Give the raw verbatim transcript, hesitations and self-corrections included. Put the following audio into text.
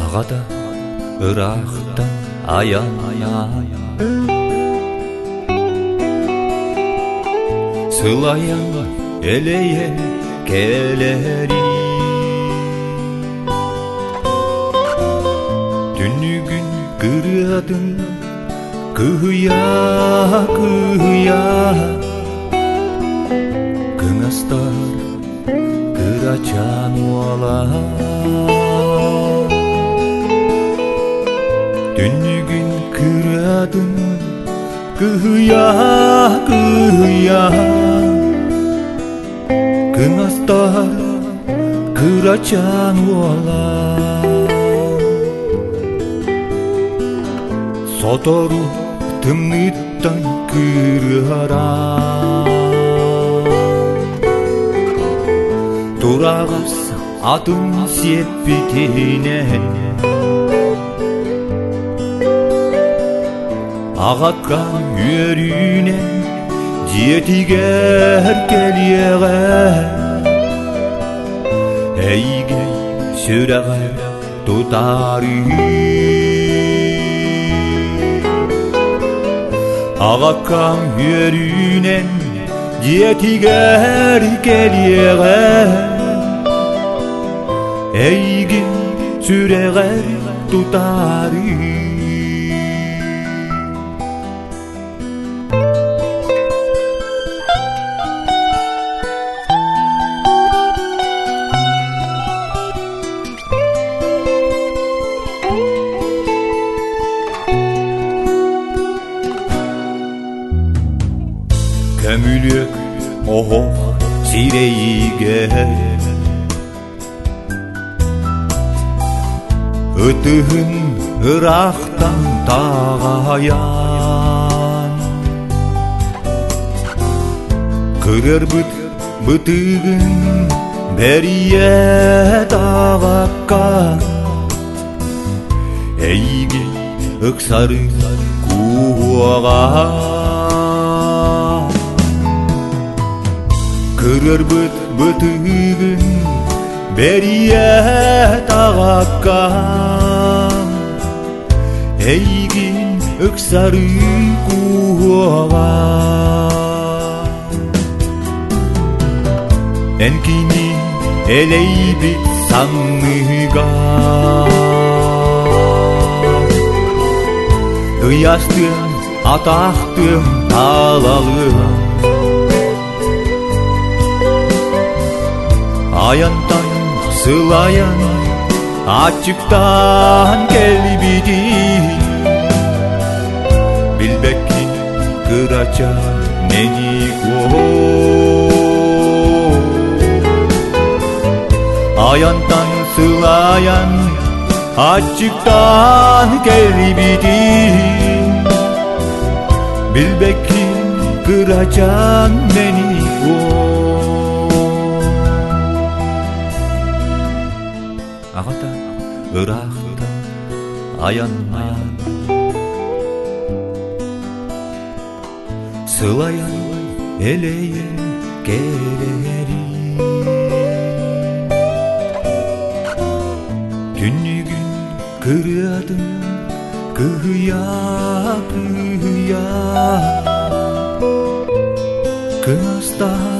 Ағада ырақтан аянна Сылаян элейен келери Түнүгүн кырадын кыя кыя Кыңастар кырачан уала Түнүгүн кырадын кыя кыя Кыңастар кырачан уала Сотору тымныттан кырара Турагас атын сеппитине Ағаткан үйөрүнен жетигер келиеге Эйге сүрәгә тутары Ағаткан үйөрүнен жетигер келиеге Эйге сүрәгә тутары Көмүлөк охо сирейге Өтүхүн ырактан тагаян Кырырбыт бытыгын берие тагаккан Эйге ыксары кууаган Кырырбыт бытыгын берие тагаккан Эйгин ыксары кууаган Энкини элейбит санныган Ыястын атактын талалыган Аянтан сылаян ачыктан келбиди Билбеккин кырачан нениго Аянтан сылаян ачыктан келбиди Билбеккин кырачан нениго Ағата ырақтан аянна Сылаян элейен келери Түнүгүн кырадын кыя кыя Кыңастар